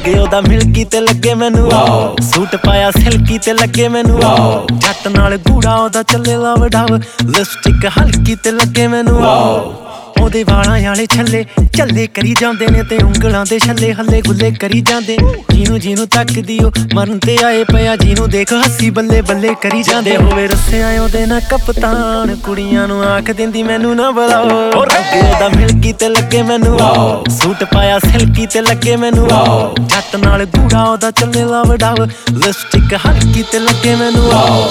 ਅੱਗੇ ਉਹਦਾ ਮਿਲਕੀ ਤੇ ਲੱਗੇ ਮੈਨੂੰ ਸੂਟ ਪਾਇਆ ਸਿਲਕੀ ਤੇ ਲੱਗੇ ਮੈਨੂੰ ਜੱਟ ਨਾਲ ਗੂੜਾ ਉਹਦਾ ਚੱਲੇ ਲਵ ਡਵ ਲਿਪਸਟਿਕ ਹਲਕੀ ਤੇ ਲੱਗੇ ਮੈਨੂੰ ਉਹਦੇ ਵਾਲਾਂ ਵਾਲੇ ਛੱਲੇ ਚੱਲੇ ਕਰੀ ਜਾਂਦੇ ਨੇ ਤੇ ਉਂਗਲਾਂ ਦੇ ਛੱਲੇ ਹੱਲੇ ਗੁੱਲੇ ਕਰੀ ਜਾਂਦੇ ਜਿਹਨੂੰ ਤੱਕਦੀ ਉਹ ਮਰਨ ਤੇ ਆਏ ਪਿਆ ਜਿਹਨੂੰ ਦੇਖ ਹੱਸੀ ਬੱਲੇ ਬੱਲੇ ਕਰੀ ਜਾਂਦੇ ਹੋਵੇ ਰੱਸਿਆ ਉਹਦੇ ਨਾਲ ਕਪਤਾਨ ਕੁੜੀਆਂ ਨੂੰ ਆਖ ਦਿੰਦੀ ਮੈਨੂੰ ਨਾ ਬੁਲਾਓ ਅੱਗੇ ਉਹਦਾ ਮਿਲਕੀ ਤੇ ਲੱਗੇ ਮੈਨੂੰ ਸੂਟ ਪਾਇਆ ਸਿਲਕੀ ਤੇ ਲੱਗੇ ਮੈਨੂੰ ਜੱਟ ਨਾਲ ਗੂੜਾ ਉਹਦਾ ਚੱਲੇ ਲਵ ਡਵ ਲਿਪਸਟਿਕ ਹਲਕੀ ਤੇ ਲੱਗੇ ਮੈਨੂੰ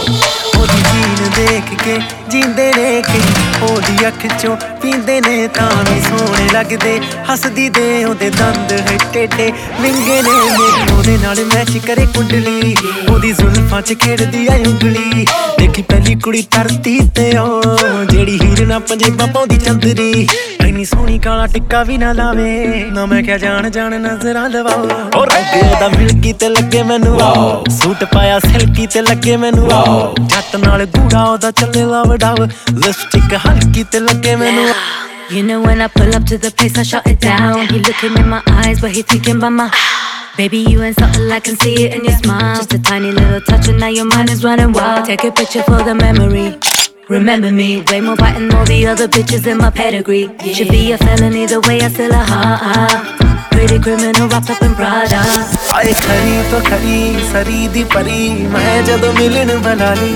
ਉਹਦੀ ਜੀਨ ਦੇਖ ਕੇ ਜੀਂਦੇ ਨੇ ਕਈ ਉਹਦੀ ਅੱਖ ਚੋਂ ਪੀਂਦੇ ਨੇ ਤਾਂ ਵੀ ਸੋਹਣੇ ਲੱਗਦੇ ਹੱਸਦੀ ਦੇ ਉਹਦੇ ਦੰਦ ਹੈ ਟੇਢੇ ਵਿੰਗੇ ਨੇ ਮੇਰੀ ਉਹਦੇ ਨਾਲ ਮੈਚ ਕਰੇ ਕੁੰਡਲੀ ਉਹਦੀ ਜ਼ੁਲਫਾਂ 'ਚ ਖੇਡਦੀ ਆ ਉਂਗਲੀ ਦੇਖੀ ਪਹਿਲੀ ਕੁੜੀ ਧਰਤੀ ਤੇ ਉਹ ਜਿਹੜੀ ਹੀਰ ਨਾ ਪੰਜੇਬਾਂ ਪਾਉਂਦੀ ਚੰਦਰੀ ਇੰਨੀ ਸੋਹਣੀ ਕਾਲਾ ਟਿੱਕਾ ਵੀ ਨਾ ਲਾਵੇ ਨਾ ਮੈਂ ਕਿਹਾ ਜਾਣ ਨਜ਼ਰਾਂ ਲਵਾਓ ਅੱਗੇ ਉਹਦਾ ਮਿਲਕੀ ਤੇ ਲੱਗੇ ਮੈਨੂੰ ਸੂਟ ਪਾਇਆ ਸਿਲਕੀ ਤੇ ਲੱਗੇ ਮੈਨੂੰ ਜੱਟ ਨਾਲ ਗੂੜਾ ਉਹਦਾ ਚੱਲੇ ਲਵ ਡਵ ਲਿਪਸਟਿਕ ਹਲਕੀ ਤੇ ਲੱਗੇ ਮੈਨੂੰ You know when I pull up to the place, I shut it down. He looking in my eyes, but he thinking about my baby, you ain't something I can see it in your smile. Just a tiny little touch and now your mind is running wild. Take a picture for the memory. Remember me, way more white than all the other bitches in my pedigree. Should be a felony the way I still a heart. Pretty criminal wrapped up in Prada. ਆਏ ਖਰੀ ਤੋਂ ਖਰੀ ਸਰੀ ਦੀ ਪਰੀ ਮੈਂ ਜਦੋਂ ਮਿਲਣ ਬਣਾ ਲਈ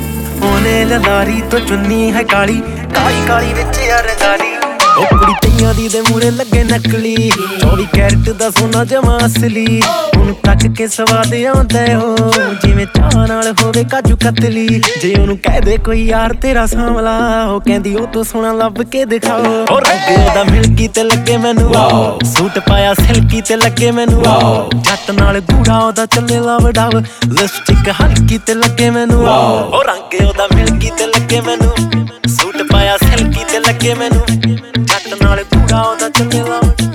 ਉਹਨੇ ਲਲਾਰੀ ਤੋਂ ਚੁੰਨੀ ਹੈ ਕਾਲੀ ਕਾਲੀ ਵਿੱਚ ਯਾਰ ਗਾਲੀ ਉਹ ਕੁੜੀ ਤਈਆਂ ਦੀ ਦੇ ਮੂਹਰੇ ਲੱਗੇ ਨਕਲੀ 24 ਕੈਰਟ ਦਾ ਸੋਨਾ ਜਮਾ ਅਸਲੀ ਉਹਨੂੰ ਤੱਕ ਕੇ ਸਵਾਦ ਆਉਂਦਾ ਉਹ ਜਿਵੇਂ ਚਾਹ ਨਾਲ ਹੋਵੇ ਕਾਜੂ ਕਤਲੀ ਜੇ ਉਹਨੂੰ ਕਹਿ ਦੇ ਕੋਈ ਯਾਰ ਤੇਰਾ ਸਾਂਵਲਾ ਉਹ ਕਹਿੰਦੀ ਉਹ ਤੋਂ ਸੋਹਣਾ ਲੱਭ ਕੇ ਦਿਖਾਓ ਅੱਗੇ ਉਹਦਾ ਮਿਲਕੀ ਤੇ ਲੱਗੇ ਮੈਨੂੰ ਸੂਟ ਪਾਇਆ ਸਿਲਕੀ ਤੇ ਲੱਗੇ ਮੈਨੂੰ ਜੱਟ ਨਾਲ ਗੂੜਾ ਉਹਦਾ ਚੱਲੇ ਲਵ ਡਵ ਲਿਪਸਟਿਕ ਹਲਕੀ ਤੇ ਲੱਗੇ ਮੈਨੂੰ ਅੱਗੇ ਉਹਦਾ ਮਿਲਕੀ ਤੇ ਲੱਗੇ ਮੈਨੂੰ ਸੂਟ ਪਾਇਆ ਸਿਲਕੀ ਤੇ ਲੱਗੇ ਮੈਨੂੰ ਜੱਟ ਨਾਲ ਗੂੜਾ ਉਹਦਾ ਚੱਲੇ ਲਵ